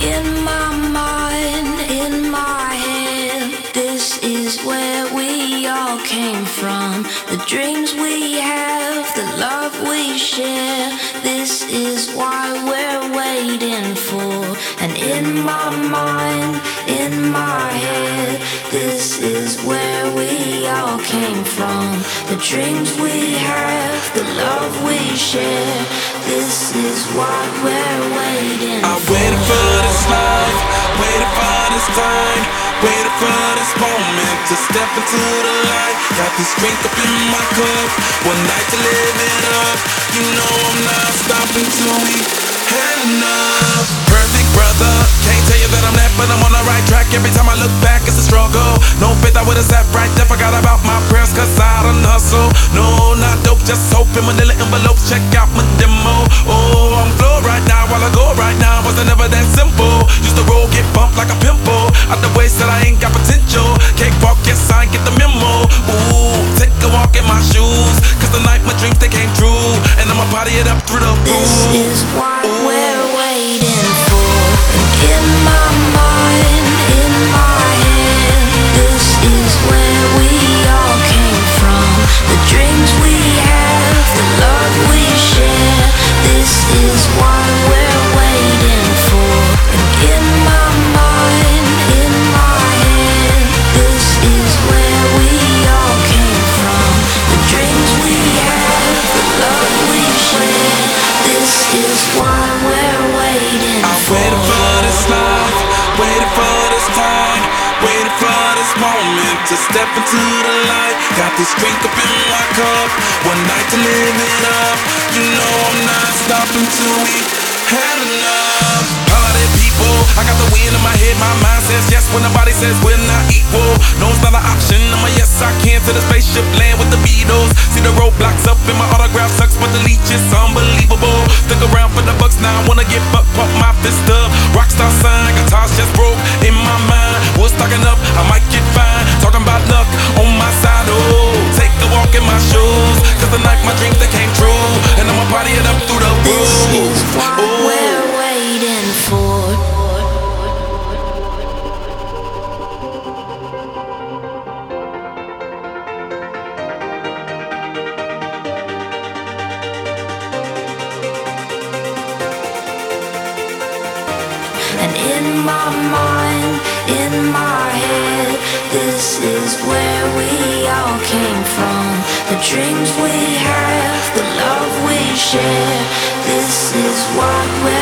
In my mind, in my head, this is where we all came from. The dreams we have, the love we share, this is why we're waiting for. And in my mind, in my head, this is where we all came from. The dreams we have, the love we share, this is what we're waiting for. I waited for this life, waited for this time, waited for this moment to step into the light. Got this drink up in my cup, one night to live it up. You know I'm not stopping till we had enough. Perfect brother, can't tell you that I'm that, but I'm on the right track. Every time I look back, it's a struggle. No faith, I would've sat right there. Forgot about my prayers, cause I done hustle. No, not dope, just hope in manila envelopes. Check out my demo. Oh, I'm floored right now while I go right now. Wasn't never that simple. Used to roll, get bumped like a pimple. Out the way, said I ain't got potential. Cakewalk, yes, I ain't get the memo. Ooh, take a walk in my shoes, cause the night my dreams, they came true. And I'ma party it up through the roof. This is what we're waiting for. In my mind, in my head, this is where we all came from. The dreams we have, the love we share, this is what we're waiting for. In my mind, in my head, this is where we all came from. The dreams we have, the love we share, this is what we're waiting for. I waited for this life, waited for this time, waited for this moment to step into the light. Got this drink up in my cup, one night to live it up. You know I'm not stopping till we had enough. Party people, I got the wind in my head, my mind says yes when the body says we're not equal. No, it's not an option, I'm a yes I can to the spaceship land with the Beatles. See the roadblocks up in my autograph sucks, but the leech is unbelievable. Stick around for the bucks now, I wanna get buck, pump my fist up. Rockstar sign, guitars just broke in my mind. What's stocking up, I might get fine. Talking about luck on my side, oh. Take a walk in my shoes, cause the night my dreams they came true. And I'ma party it up through the roof. This is what we're waiting for. And in my mind, in my head, this is where we all came from. The dreams we have, the love we share, this is what we're